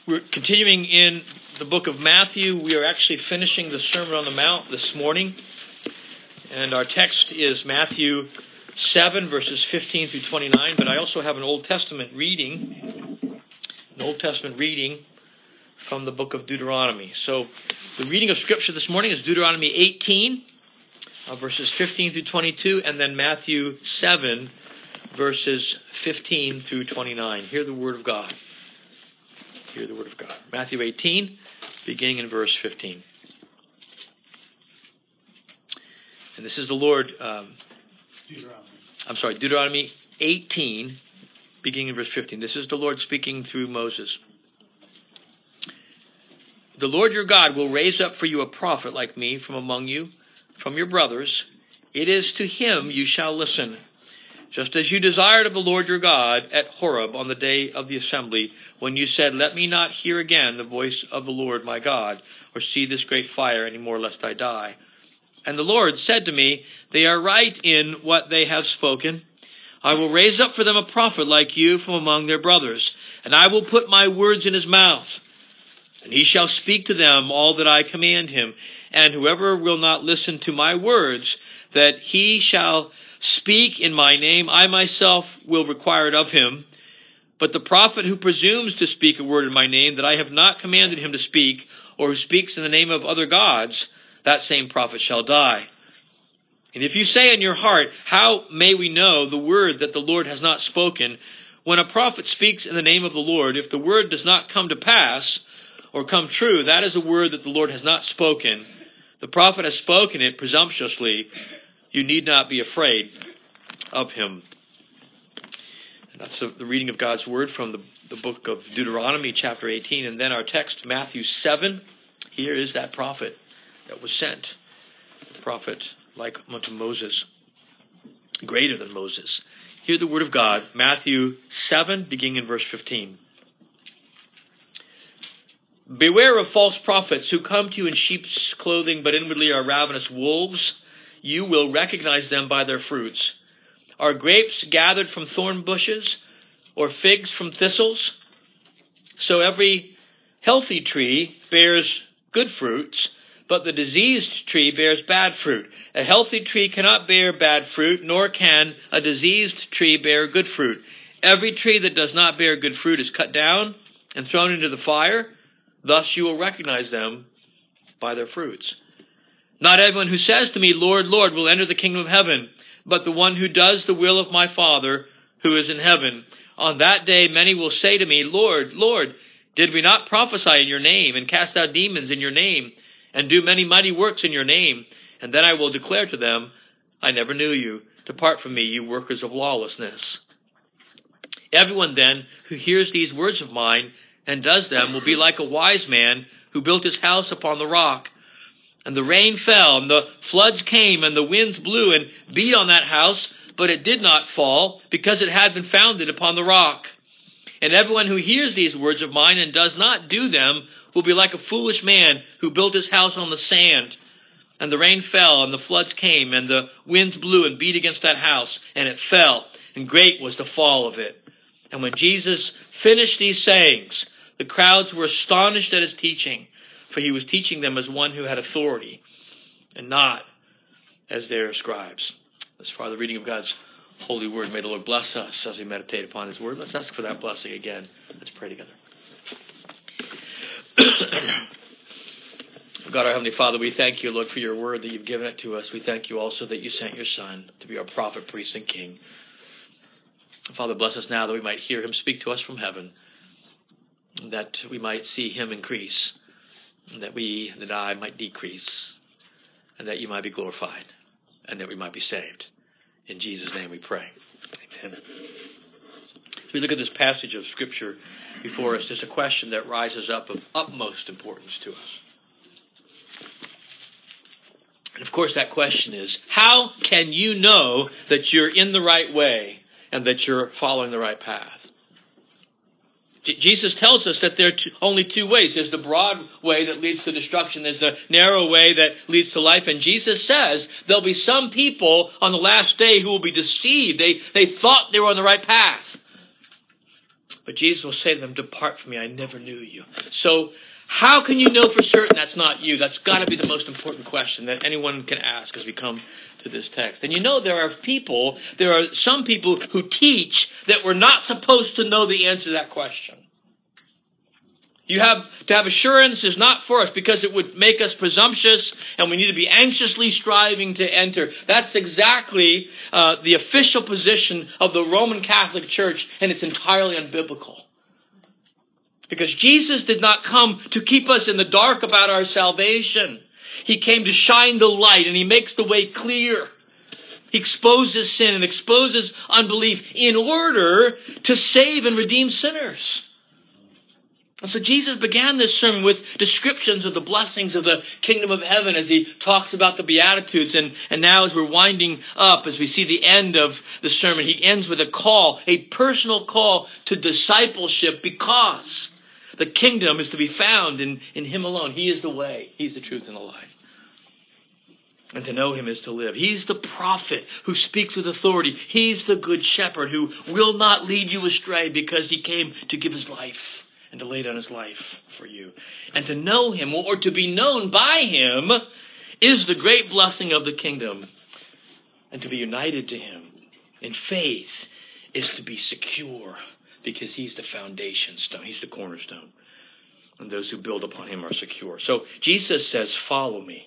We're continuing in the book of Matthew. We are actually finishing the Sermon on the Mount this morning. And our text is Matthew 7, verses 15 through 29. But I also have an Old Testament reading from the book of Deuteronomy. So the reading of Scripture this morning is Deuteronomy 18, verses 15 through 22, and then Matthew 7, verses 15 through 29. Hear the word of God. Hear the word of God. Matthew 18, beginning in verse 15. And this is the Lord... Deuteronomy 18, beginning in verse 15. This is the Lord speaking through Moses. The Lord your God will raise up for you a prophet like me from among you, from your brothers. It is to him you shall listen. Just as you desired of the Lord your God at Horeb on the day of the assembly, when you said, let me not hear again the voice of the Lord my God, or see this great fire any more, lest I die. And the Lord said to me, they are right in what they have spoken. I will raise up for them a prophet like you from among their brothers, and I will put my words in his mouth. And he shall speak to them all that I command him. And whoever will not listen to my words, that he shall speak in my name, I myself will require it of him. But the prophet who presumes to speak a word in my name that I have not commanded him to speak, or who speaks in the name of other gods, that same prophet shall die. And if you say in your heart, how may we know the word that the Lord has not spoken? When a prophet speaks in the name of the Lord, if the word does not come to pass or come true, that is a word that the Lord has not spoken. The prophet has spoken it presumptuously. You need not be afraid of him. And that's the reading of God's word from the book of Deuteronomy, chapter 18. And then our text, Matthew 7. Here is that prophet that was sent. A prophet like unto Moses, greater than Moses. Hear the word of God, Matthew 7, beginning in verse 15. Beware of false prophets who come to you in sheep's clothing, but inwardly are ravenous wolves. You will recognize them by their fruits. Are grapes gathered from thorn bushes, or figs from thistles? So every healthy tree bears good fruits, but the diseased tree bears bad fruit. A healthy tree cannot bear bad fruit, nor can a diseased tree bear good fruit. Every tree that does not bear good fruit is cut down and thrown into the fire. Thus you will recognize them by their fruits. Not everyone who says to me, Lord, Lord, will enter the kingdom of heaven, but the one who does the will of my Father who is in heaven. On that day many will say to me, Lord, Lord, did we not prophesy in your name, and cast out demons in your name, and do many mighty works in your name? And then I will declare to them, I never knew you. Depart from me, you workers of lawlessness. Everyone then who hears these words of mine and does them will be like a wise man who built his house upon the rock. And the rain fell, and the floods came, and the winds blew and beat on that house, but it did not fall, because it had been founded upon the rock. And everyone who hears these words of mine and does not do them will be like a foolish man who built his house on the sand. And the rain fell, and the floods came, and the winds blew and beat against that house, and it fell, and great was the fall of it. And when Jesus finished these sayings, the crowds were astonished at his teaching, for he was teaching them as one who had authority, and not as their scribes. As far as the reading of God's holy word, may the Lord bless us as we meditate upon his word. Let's ask for that blessing again. Let's pray together. God, our Heavenly Father, we thank you, Lord, for your word that you've given it to us. We thank you also that you sent your Son to be our prophet, priest, and king. Father, bless us now that we might hear him speak to us from heaven, that we might see him increase, and that I might decrease, and that you might be glorified, and that we might be saved. In Jesus' name we pray. Amen. As we look at this passage of Scripture before us, there's a question that rises up of utmost importance to us. And of course that question is, how can you know that you're in the right way and that you're following the right path? Jesus tells us that there are only two ways. There's the broad way that leads to destruction. There's the narrow way that leads to life. And Jesus says there'll be some people on the last day who will be deceived. They thought they were on the right path. But Jesus will say to them, depart from me, I never knew you. So how can you know for certain that's not you? That's got to be the most important question that anyone can ask as we come to this text. And there are some people who teach that we're not supposed to know the answer to that question. To have assurance is not for us because it would make us presumptuous and we need to be anxiously striving to enter. That's exactly the official position of the Roman Catholic Church, and it's entirely unbiblical. Because Jesus did not come to keep us in the dark about our salvation. He came to shine the light, and he makes the way clear. He exposes sin and exposes unbelief in order to save and redeem sinners. And so Jesus began this sermon with descriptions of the blessings of the kingdom of heaven as he talks about the Beatitudes. And now as we're winding up, as we see the end of the sermon, he ends with a personal call to discipleship, because the kingdom is to be found in him alone. He is the way. He's the truth and the life. And to know him is to live. He's the prophet who speaks with authority. He's the good shepherd who will not lead you astray because he came to give his life and to lay down his life for you. And to know him, or to be known by him, is the great blessing of the kingdom. And to be united to him in faith is to be secure, because he's the foundation stone. He's the cornerstone. And those who build upon him are secure. So Jesus says, follow me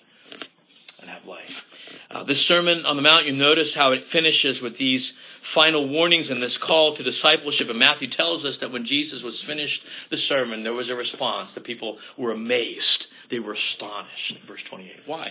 and have life. This Sermon on the Mount, you notice how it finishes with these final warnings and this call to discipleship. And Matthew tells us that when Jesus was finished the sermon, there was a response. The people were amazed. They were astonished. Verse 28. Why?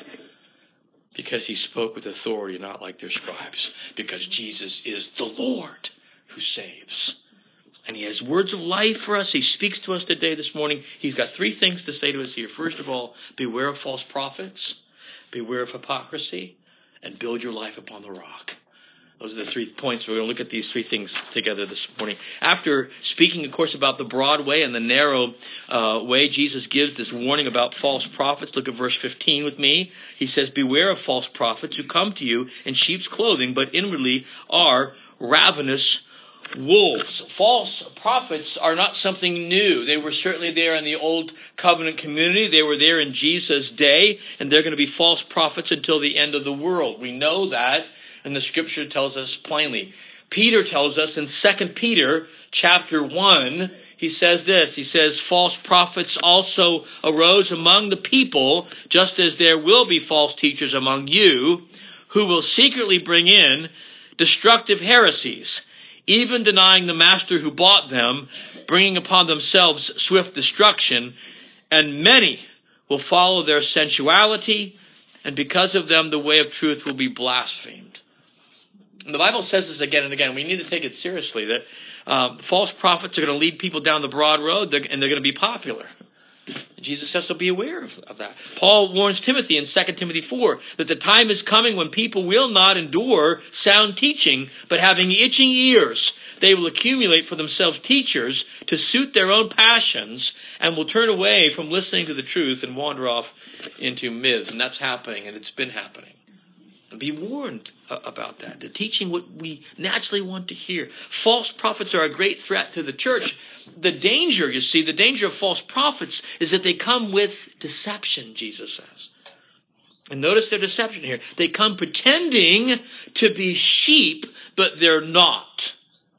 Because he spoke with authority, not like their scribes. Because Jesus is the Lord who saves. And he has words of life for us. He speaks to us today, this morning. He's got three things to say to us here. First of all, beware of false prophets, beware of hypocrisy, and build your life upon the rock. Those are the 3 points. We're going to look at these 3 things together this morning. After speaking, of course, about the broad way and the narrow way, Jesus gives this warning about false prophets. Look at verse 15 with me. He says, beware of false prophets who come to you in sheep's clothing, but inwardly are ravenous wolves. False prophets are not something new. They were certainly there in the Old Covenant community. They were there in Jesus' day, and they're going to be false prophets until the end of the world. We know that, and the Scripture tells us plainly. Peter tells us in 2 Peter chapter 1, he says this. He says, false prophets also arose among the people, just as there will be false teachers among you, who will secretly bring in destructive heresies, even denying the master who bought them, bringing upon themselves swift destruction. And many will follow their sensuality, and because of them the way of truth will be blasphemed. And the Bible says this again and again. We need to take it seriously, that false prophets are going to lead people down the broad road, and they're going to be popular. Jesus says to be aware of that. Paul warns Timothy in 2 Timothy 4 that the time is coming when people will not endure sound teaching, but having itching ears, they will accumulate for themselves teachers to suit their own passions, and will turn away from listening to the truth and wander off into myths. And that's happening, and it's been happening. Be warned about that. The teaching what we naturally want to hear. False prophets are a great threat to the church. The danger of false prophets is that they come with deception, Jesus says. And notice their deception here. They come pretending to be sheep, but they're not.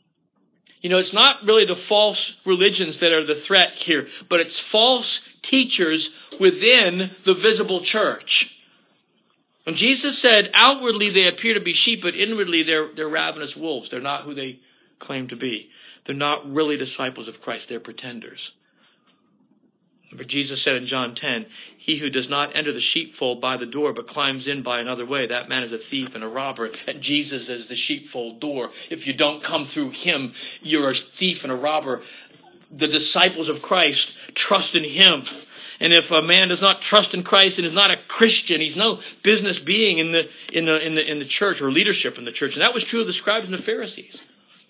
It's not really the false religions that are the threat here, but it's false teachers within the visible church. When Jesus said, outwardly they appear to be sheep, but inwardly they're ravenous wolves. They're not who they claim to be. They're not really disciples of Christ. They're pretenders. But Jesus said in John 10, he who does not enter the sheepfold by the door, but climbs in by another way, that man is a thief and a robber. And Jesus is the sheepfold door. If you don't come through him, you're a thief and a robber. The disciples of Christ trust in him. And if a man does not trust in Christ and is not a Christian, he's no business being in the church or leadership in the church. And that was true of the scribes and the Pharisees.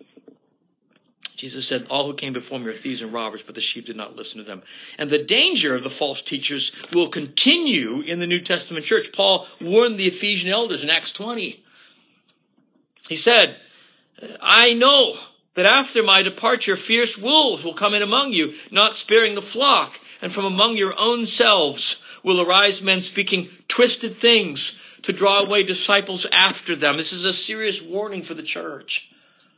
Jesus said, all who came before me are thieves and robbers, but the sheep did not listen to them. And the danger of the false teachers will continue in the New Testament church. Paul warned the Ephesian elders in Acts 20. He said, I know that after my departure, fierce wolves will come in among you, not sparing the flock. And from among your own selves will arise men speaking twisted things to draw away disciples after them. This is a serious warning for the church.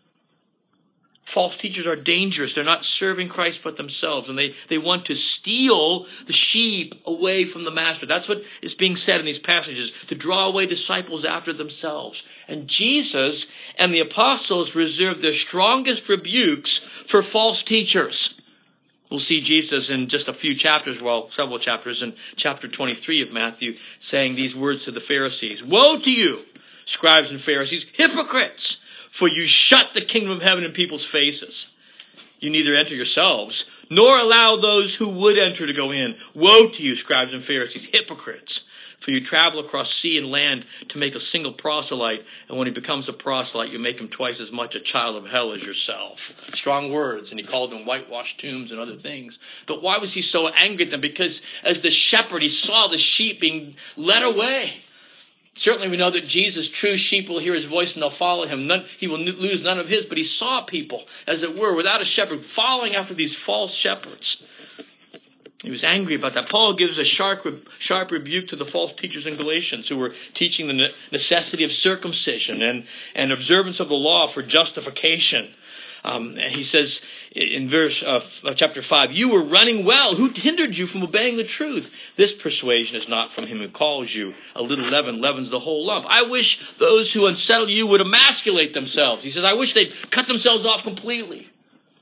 False teachers are dangerous. They're not serving Christ but themselves. And they want to steal the sheep away from the master. That's what is being said in these passages, to draw away disciples after themselves. And Jesus and the apostles reserved their strongest rebukes for false teachers. We'll see Jesus in just a few chapters, well, several chapters, in chapter 23 of Matthew, saying these words to the Pharisees. Woe to you, scribes and Pharisees, hypocrites! For you shut the kingdom of heaven in people's faces. You neither enter yourselves, nor allow those who would enter to go in. Woe to you, scribes and Pharisees, hypocrites! For you travel across sea and land to make a single proselyte, and when he becomes a proselyte, you make him twice as much a child of hell as yourself. Strong words, and he called them whitewashed tombs and other things. But why was he so angry at them? Because as the shepherd, he saw the sheep being led away. Certainly we know that Jesus' true sheep will hear his voice and they'll follow him. He will lose none of his, but he saw people, as it were, without a shepherd, following after these false shepherds. He was angry about that. Paul gives a sharp rebuke to the false teachers in Galatians who were teaching the necessity of circumcision and observance of the law for justification. And he says in verse chapter 5, you were running well. Who hindered you from obeying the truth? This persuasion is not from him who calls you. A little leaven leavens the whole lump. I wish those who unsettle you would emasculate themselves. He says, I wish they'd cut themselves off completely.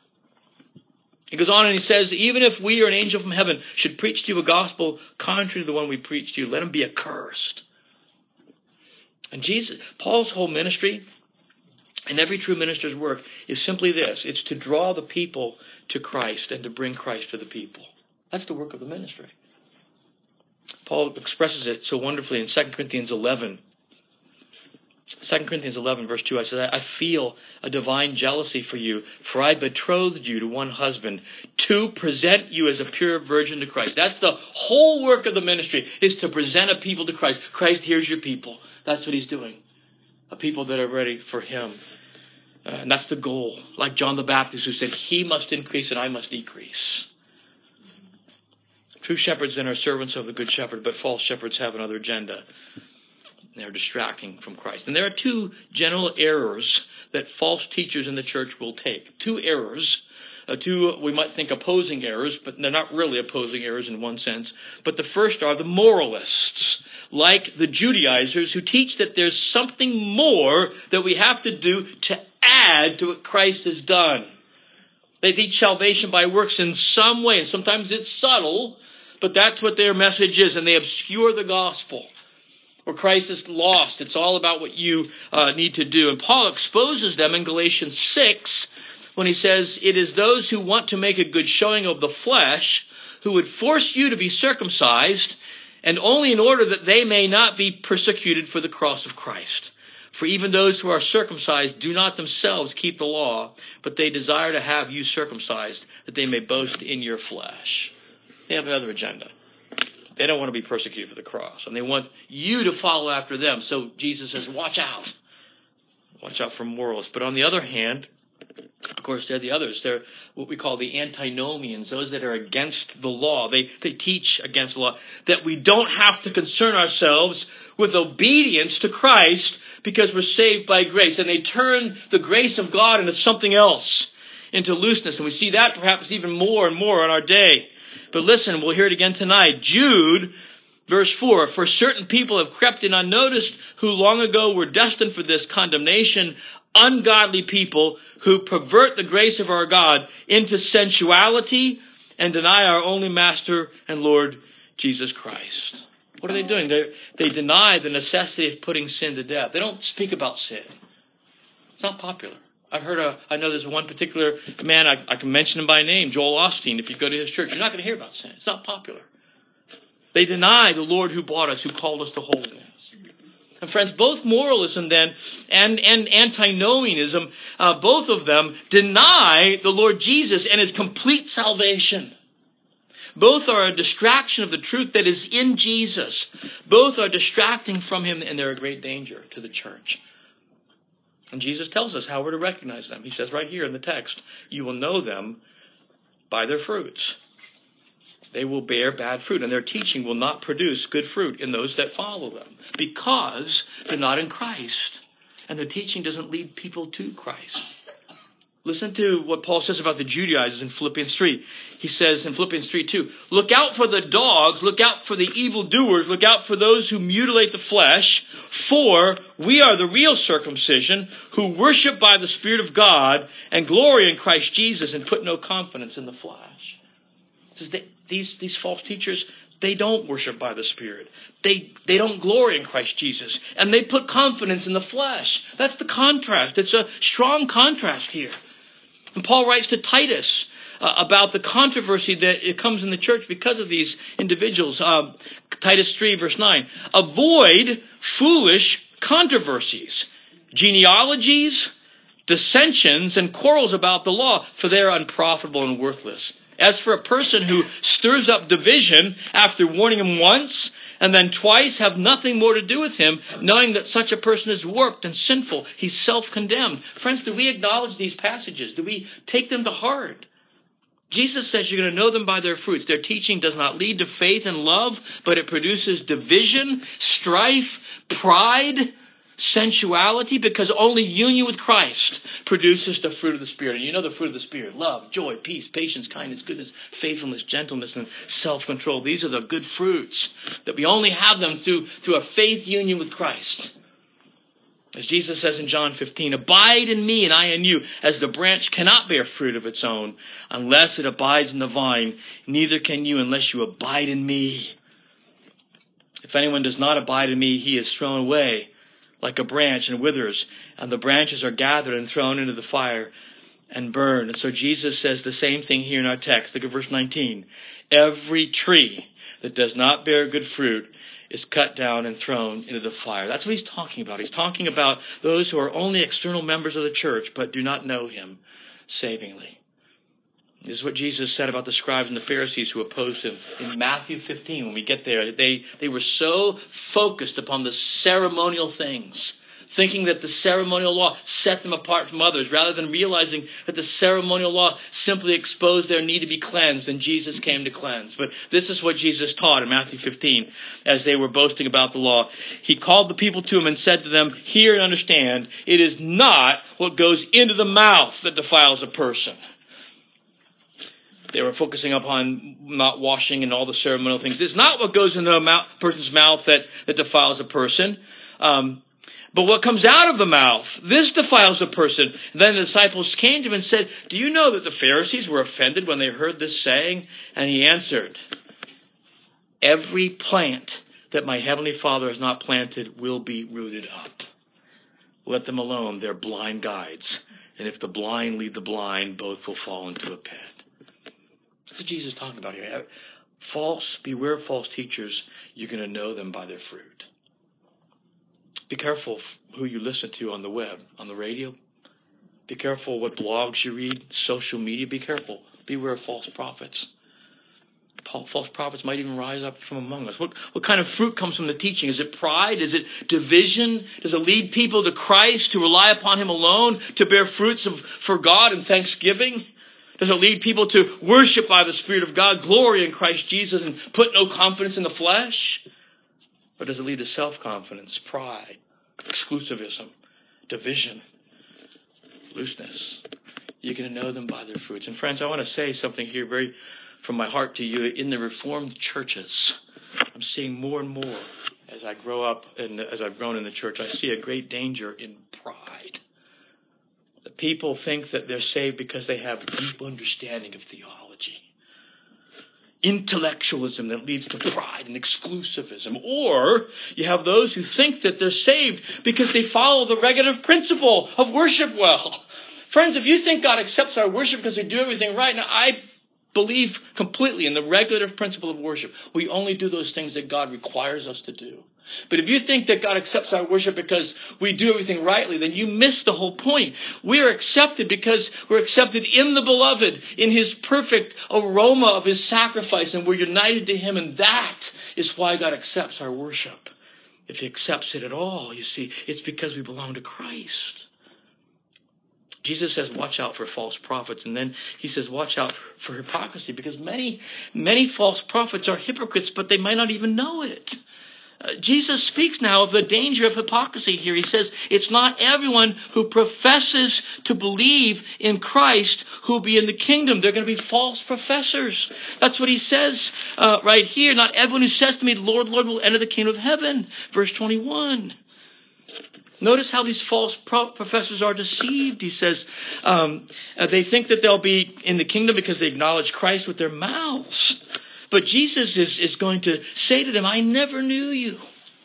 He goes on and he says, even if we or an angel from heaven should preach to you a gospel contrary to the one we preach to you, let him be accursed. And Paul's whole ministry, and every true minister's work, is simply this. It's to draw the people to Christ and to bring Christ to the people. That's the work of the ministry. Paul expresses it so wonderfully in 2 Corinthians 11. 2 Corinthians 11, verse 2, I said, I feel a divine jealousy for you, for I betrothed you to one husband to present you as a pure virgin to Christ. That's the whole work of the ministry, is to present a people to Christ. Christ, here's your people. That's what he's doing. A people that are ready for him. And that's the goal. Like John the Baptist, who said, he must increase and I must decrease. True shepherds then are servants of the good shepherd, but false shepherds have another agenda. They're distracting from Christ. And there are two general errors that false teachers in the church will take. Two errors. Two, we might think, opposing errors, but they're not really opposing errors in one sense. But the first are the moralists, like the Judaizers, who teach that there's something more that we have to do to add to what Christ has done. They teach salvation by works in some way, and sometimes it's subtle, but that's what their message is, and they obscure the gospel. Or Christ is lost. It's all about what you need to do. And Paul exposes them in Galatians 6 when he says, it is those who want to make a good showing of the flesh who would force you to be circumcised, and only in order that they may not be persecuted for the cross of Christ. For even those who are circumcised do not themselves keep the law, but they desire to have you circumcised, that they may boast in your flesh. They have another agenda. They don't want to be persecuted for the cross. And they want you to follow after them. So Jesus says, watch out. Watch out for moralists. But on the other hand, of course, they're the others. They're what we call the antinomians, those that are against the law. They teach against the law, that we don't have to concern ourselves with obedience to Christ because we're saved by grace. And they turn the grace of God into something else, into looseness. And we see that perhaps even more and more in our day. But listen, we'll hear it again tonight. Jude, verse 4, for certain people have crept in unnoticed, who long ago were destined for this condemnation, ungodly people who pervert the grace of our God into sensuality and deny our only Master and Lord Jesus Christ. What are they doing? They deny the necessity of putting sin to death. They don't speak about sin. It's not popular. I know there's one particular man, I can mention him by name, Joel Osteen. If you go to his church, you're not going to hear about sin. It's not popular. They deny the Lord who bought us, who called us to holiness. And friends, both moralism then and antinomianism, both of them deny the Lord Jesus and his complete salvation. Both are a distraction of the truth that is in Jesus. Both are distracting from him, and they're a great danger to the church. And Jesus tells us how we're to recognize them. He says right here in the text, you will know them by their fruits. They will bear bad fruit, and their teaching will not produce good fruit in those that follow them, because they're not in Christ, and their teaching doesn't lead people to Christ. Listen to what Paul says about the Judaizers in Philippians 3. He says in Philippians 3:2, look out for the dogs, look out for the evildoers, look out for those who mutilate the flesh, for we are the real circumcision, who worship by the Spirit of God and glory in Christ Jesus and put no confidence in the flesh. It says these false teachers, they don't worship by the Spirit. They don't glory in Christ Jesus, and they put confidence in the flesh. That's the contrast. It's a strong contrast here. And Paul writes to Titus about the controversy that it comes in the church because of these individuals. Titus 3 verse 9. Avoid foolish controversies, genealogies, dissensions, and quarrels about the law, for they are unprofitable and worthless. As for a person who stirs up division after warning him once and then twice, have nothing more to do with him, knowing that such a person is warped and sinful. He's self-condemned. Friends, do we acknowledge these passages? Do we take them to heart? Jesus says you're going to know them by their fruits. Their teaching does not lead to faith and love, but it produces division, strife, pride, sensuality, because only union with Christ produces the fruit of the Spirit. And you know the fruit of the Spirit: love, joy, peace, patience, kindness, goodness, faithfulness, gentleness, and self-control. These are the good fruits that we only have them through a faith union with Christ. As Jesus says in John 15, abide in me and I in you, as the branch cannot bear fruit of its own unless it abides in the vine, neither can you unless you abide in me. If anyone does not abide in me, he is thrown away like a branch and withers, and the branches are gathered and thrown into the fire and burned. And so Jesus says the same thing here in our text. Look at verse 19. Every tree that does not bear good fruit is cut down and thrown into the fire. That's what he's talking about. He's talking about those who are only external members of the church but do not know him savingly. This is what Jesus said about the scribes and the Pharisees who opposed him in Matthew 15. When we get there, they were so focused upon the ceremonial things, thinking that the ceremonial law set them apart from others, rather than realizing that the ceremonial law simply exposed their need to be cleansed, and Jesus came to cleanse. But this is what Jesus taught in Matthew 15 as they were boasting about the law. He called the people to him and said to them, hear and understand, it is not what goes into the mouth that defiles a person. They were focusing upon not washing and all the ceremonial things. It's not what goes into a person's mouth that defiles a person, but what comes out of the mouth, this defiles a person. And then the disciples came to him and said, do you know that the Pharisees were offended when they heard this saying? And he answered, every plant that my heavenly Father has not planted will be rooted up. Let them alone. They're blind guides. And if the blind lead the blind, both will fall into a pit. That's what Jesus is talking about here. Beware of false teachers. You're going to know them by their fruit. Be careful who you listen to on the web, on the radio. Be careful what blogs you read, social media. Be careful. Beware of false prophets. False prophets might even rise up from among us. What kind of fruit comes from the teaching? Is it pride? Is it division? Does it lead people to Christ, to rely upon him alone, to bear fruits for God and thanksgiving? Does it lead people to worship by the Spirit of God, glory in Christ Jesus, and put no confidence in the flesh? Or does it lead to self-confidence, pride, exclusivism, division, looseness? You're going to know them by their fruits. And friends, I want to say something here very from my heart to you. In the Reformed churches, I'm seeing more and more as I grow up and as I've grown in the church, I see a great danger in pride. The people think that they're saved because they have deep understanding of theology. Intellectualism that leads to pride and exclusivism. Or you have those who think that they're saved because they follow the regulative principle of worship well. Friends, if you think God accepts our worship because we do everything right, now I believe completely in the regulative principle of worship. We only do those things that God requires us to do. But if you think that God accepts our worship because we do everything rightly, then you miss the whole point. We are accepted because we're accepted in the Beloved, in his perfect aroma of his sacrifice, and we're united to him, and that is why God accepts our worship. If he accepts it at all, you see, it's because we belong to Christ. Jesus says, watch out for false prophets. And then he says, watch out for hypocrisy, because many false prophets are hypocrites, but they might not even know it. Jesus speaks now of the danger of hypocrisy here. He says it's not everyone who professes to believe in Christ who will be in the kingdom. They're going to be false professors. That's what he says right here. Not everyone who says to me, Lord, Lord, will enter the kingdom of heaven. Verse 21. Notice how these false professors are deceived. He says they think that they'll be in the kingdom because they acknowledge Christ with their mouths. But Jesus is going to say to them, I never knew you.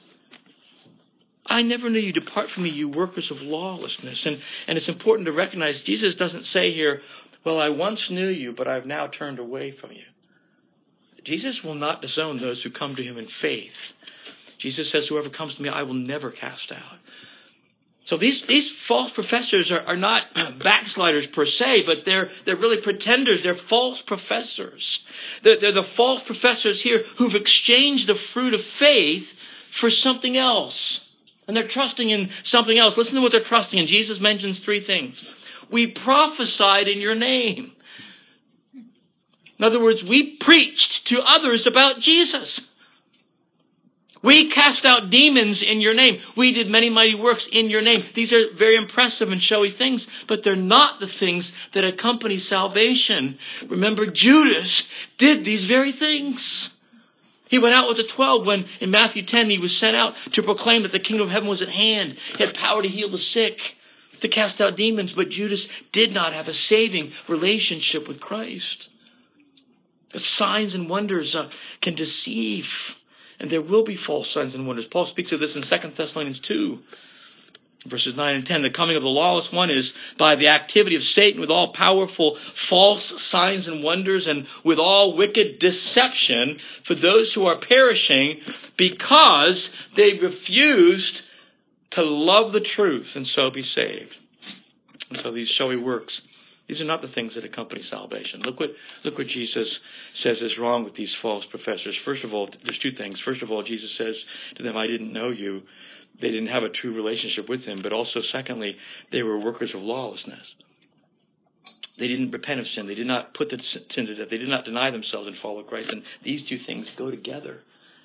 I never knew you. Depart from me, you workers of lawlessness. And it's important to recognize Jesus doesn't say here, well, I once knew you, but I've now turned away from you. Jesus will not disown those who come to him in faith. Jesus says, whoever comes to me, I will never cast out. So these false professors are not backsliders per se, but they're really pretenders. They're false professors. They're the false professors here who've exchanged the fruit of faith for something else. And they're trusting in something else. Listen to what they're trusting in. Jesus mentions three things. We prophesied in your name. In other words, we preached to others about Jesus. We cast out demons in your name. We did many mighty works in your name. These are very impressive and showy things, but they're not the things that accompany salvation. Remember, Judas did these very things. He went out with the 12 when in Matthew 10 he was sent out to proclaim that the kingdom of heaven was at hand. He had power to heal the sick, to cast out demons, but Judas did not have a saving relationship with Christ. The signs and wonders can deceive. And there will be false signs and wonders. Paul speaks of this in 2 Thessalonians 2, verses 9 and 10. The coming of the lawless one is by the activity of Satan with all powerful false signs and wonders and with all wicked deception for those who are perishing because they refused to love the truth and so be saved. And so these showy works, these are not the things that accompany salvation. Look what Jesus says is wrong with these false professors. First of all, there's two things. First of all, Jesus says to them, I didn't know you. They didn't have a true relationship with him. But also, secondly, they were workers of lawlessness. They didn't repent of sin. They did not put the sin to death. They did not deny themselves and follow Christ. And these two things go together.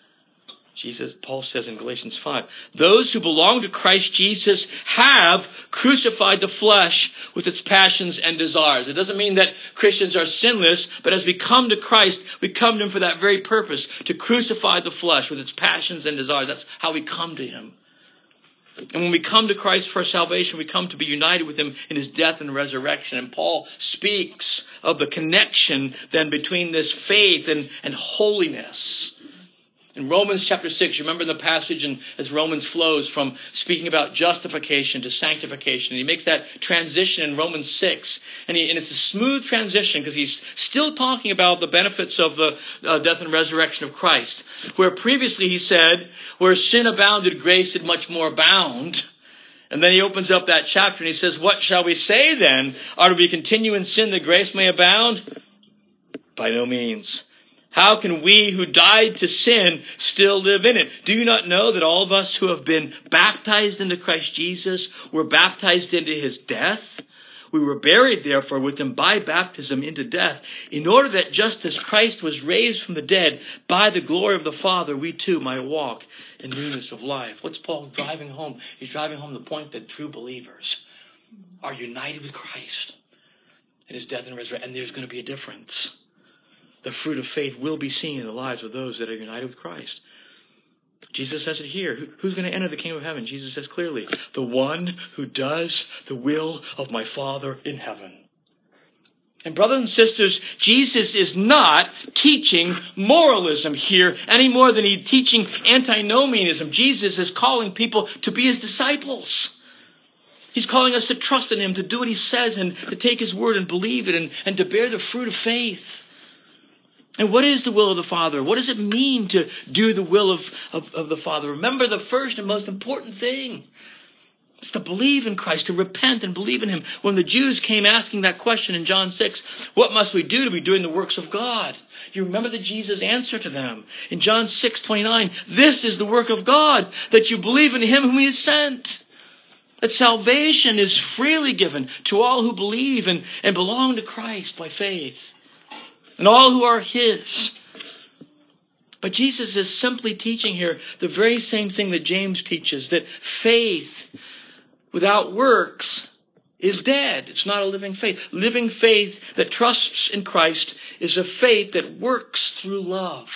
Paul says in Galatians 5, those who belong to Christ Jesus have crucified the flesh with its passions and desires. It doesn't mean that Christians are sinless, but as we come to Christ, we come to him for that very purpose, to crucify the flesh with its passions and desires. That's how we come to him. And when we come to Christ for salvation, we come to be united with him in his death and resurrection. And Paul speaks of the connection then between this faith and holiness. In Romans chapter 6, you remember the passage as Romans flows from speaking about justification to sanctification. And he makes that transition in Romans 6. And it's a smooth transition because he's still talking about the benefits of the death and resurrection of Christ. Where previously he said, where sin abounded, grace did much more abound. And then he opens up that chapter and he says, what shall we say then? Are we continue in sin that grace may abound? By no means. How can we who died to sin still live in it? Do you not know that all of us who have been baptized into Christ Jesus were baptized into his death? We were buried, therefore, with him by baptism into death, in order that just as Christ was raised from the dead by the glory of the Father, we too might walk in newness of life. What's Paul driving home? He's driving home the point that true believers are united with Christ in his death and resurrection, and there's going to be a difference. The fruit of faith will be seen in the lives of those that are united with Christ. Jesus says it here. Who's going to enter the kingdom of heaven? Jesus says clearly, the one who does the will of my Father in heaven. And brothers and sisters, Jesus is not teaching moralism here any more than he's teaching antinomianism. Jesus is calling people to be his disciples. He's calling us to trust in him, to do what he says, and to take his word and believe it, and to bear the fruit of faith. And what is the will of the Father? What does it mean to do the will of the Father? Remember the first and most important thing. It's to believe in Christ, to repent and believe in him. When the Jews came asking that question in John 6, what must we do to be doing the works of God? You remember that Jesus' answer to them in John 6:29, this is the work of God, that you believe in him whom he has sent. That salvation is freely given to all who believe and belong to Christ by faith. And all who are His. But Jesus is simply teaching here the very same thing that James teaches, that faith without works is dead. It's not a living faith. Living faith that trusts in Christ is a faith that works through love.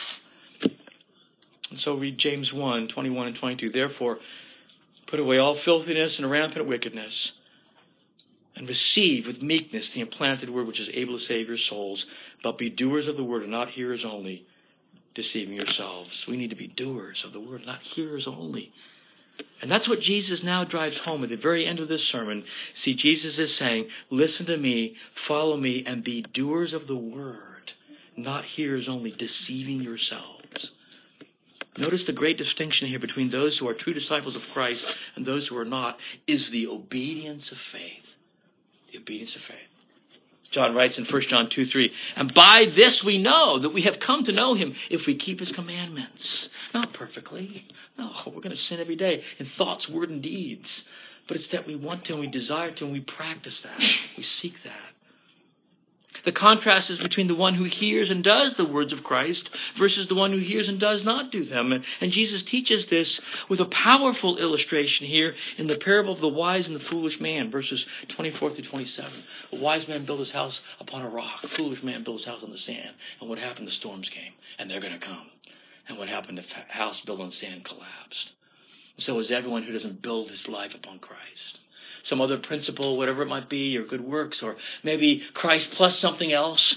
And so read James 1, 21 and 22. Therefore, put away all filthiness and rampant wickedness, and receive with meekness the implanted word which is able to save your souls. But be doers of the word and not hearers only, deceiving yourselves. We need to be doers of the word, not hearers only. And that's what Jesus now drives home at the very end of this sermon. See, Jesus is saying, listen to me, follow me, and be doers of the word, not hearers only, deceiving yourselves. Notice the great distinction here between those who are true disciples of Christ and those who are not is the obedience of faith. The obedience of faith. John writes in 1 John 2:3, and by this we know that we have come to know Him if we keep His commandments. Not perfectly. No, we're going to sin every day in thoughts, word, and deeds. But it's that we want to and we desire to and we practice that. We seek that. The contrast is between the one who hears and does the words of Christ versus the one who hears and does not do them. And Jesus teaches this with a powerful illustration here in the parable of the wise and the foolish man, verses 24 through 27. A wise man built his house upon a rock. A foolish man built his house on the sand. And what happened? The storms came. And they're going to come. And what happened? The house built on sand collapsed. So is everyone who doesn't build his life upon Christ. Some other principle, whatever it might be, or good works, or maybe Christ plus something else.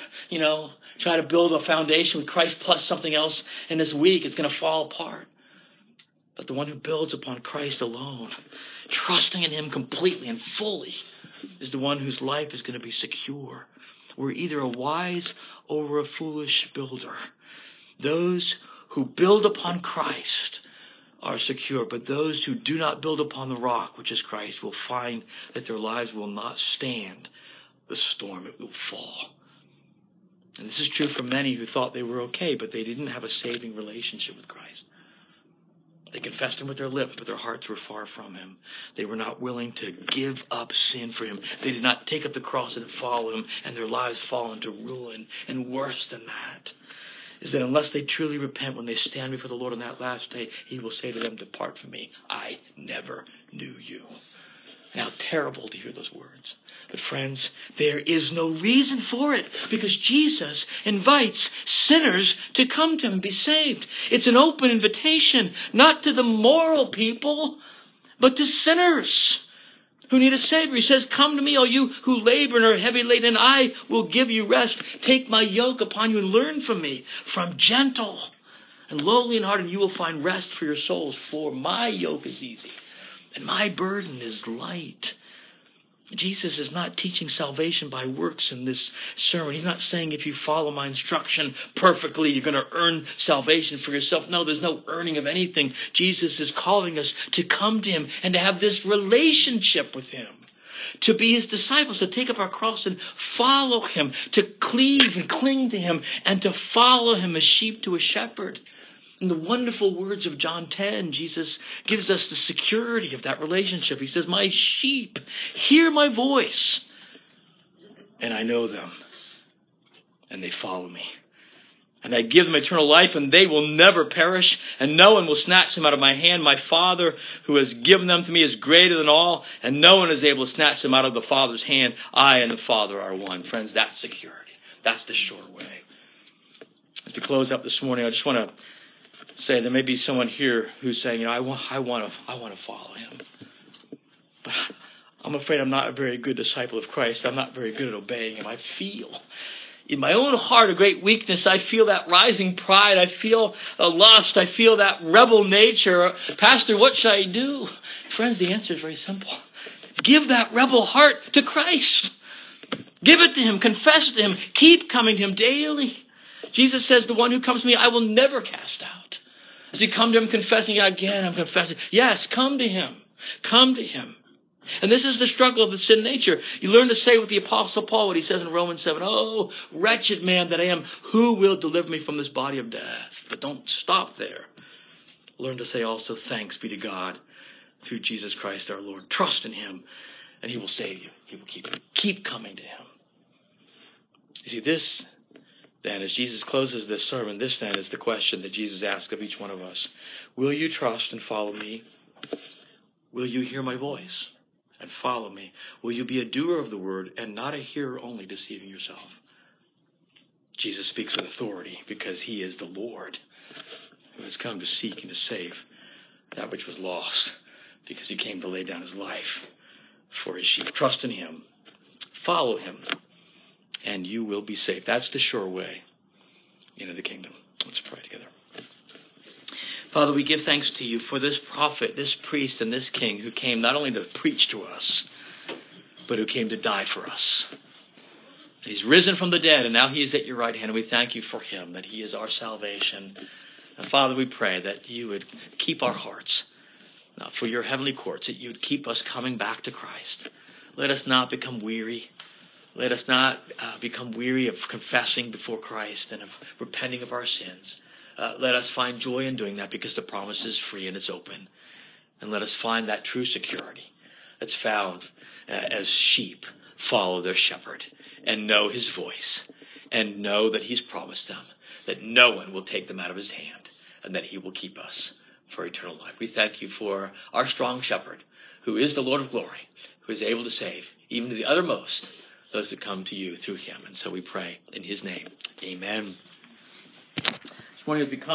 Try to build a foundation with Christ plus something else, and this week it's going to fall apart. But the one who builds upon Christ alone, trusting in Him completely and fully, is the one whose life is going to be secure. We're either a wise or a foolish builder. Those who build upon Christ are secure, but those who do not build upon the rock, which is Christ, will find that their lives will not stand the storm. It will fall. And this is true for many who thought they were okay, but they didn't have a saving relationship with Christ. They confessed Him with their lips, but their hearts were far from Him. They were not willing to give up sin for Him. They did not take up the cross and follow Him, and their lives fall into ruin. And worse than that is that unless they truly repent when they stand before the Lord on that last day, He will say to them, depart from me, I never knew you. And how terrible to hear those words. But friends, there is no reason for it, because Jesus invites sinners to come to Him and be saved. It's an open invitation, not to the moral people, but to sinners who need a Savior. He says, come to me, all you who labor and are heavy laden, and I will give you rest. Take my yoke upon you and learn from me, for I'm gentle and lowly in heart, and you will find rest for your souls. For my yoke is easy and my burden is light. Jesus is not teaching salvation by works in this sermon. He's not saying if you follow my instruction perfectly, you're going to earn salvation for yourself. No, there's no earning of anything. Jesus is calling us to come to Him and to have this relationship with Him, to be His disciples, to take up our cross and follow Him, to cleave and cling to Him, and to follow Him as sheep to a shepherd. In the wonderful words of John 10, Jesus gives us the security of that relationship. He says, my sheep hear my voice, and I know them, and they follow me. And I give them eternal life, and they will never perish, and no one will snatch them out of my hand. My Father, who has given them to me, is greater than all, and no one is able to snatch them out of the Father's hand. I and the Father are one. Friends, that's security. That's the sure way. As we close up this morning, I just want to say there may be someone here who's saying, I want to follow Him. But I'm afraid I'm not a very good disciple of Christ. I'm not very good at obeying Him. I feel in my own heart a great weakness. I feel that rising pride. I feel a lust. I feel that rebel nature. Pastor, what should I do? Friends, the answer is very simple. Give that rebel heart to Christ. Give it to Him. Confess it to Him. Keep coming to Him daily. Jesus says, the one who comes to me, I will never cast out. As you come to Him confessing, again, I'm confessing. Yes, come to Him. Come to Him. And this is the struggle of the sin nature. You learn to say with the Apostle Paul what he says in Romans 7, oh, wretched man that I am, who will deliver me from this body of death? But don't stop there. Learn to say also, thanks be to God through Jesus Christ our Lord. Trust in him, and he will save you. He will keep you. Keep coming to him. You see, this then, as Jesus closes this sermon, this then is the question that Jesus asks of each one of us. Will you trust and follow me? Will you hear my voice and follow me? Will you be a doer of the word and not a hearer only, deceiving yourself? Jesus speaks with authority because he is the Lord who has come to seek and to save that which was lost, because he came to lay down his life for his sheep. Trust in him. Follow him, and you will be saved. That's the sure way into the kingdom. Let's pray together. Father, we give thanks to you for this prophet, this priest, and this king who came not only to preach to us, but who came to die for us. He's risen from the dead, and now he is at your right hand, and we thank you for him, that he is our salvation. And Father, we pray that you would keep our hearts for your heavenly courts, that you would keep us coming back to Christ. Let us not become weary. Let us not become weary of confessing before Christ and of repenting of our sins. Let us find joy in doing that, because the promise is free and it's open. And let us find that true security that's found as sheep follow their shepherd and know his voice and know that he's promised them that no one will take them out of his hand and that he will keep us for eternal life. We thank you for our strong shepherd, who is the Lord of glory, who is able to save even to the uttermost those that come to you through him. And so we pray in his name. Amen. This morning has become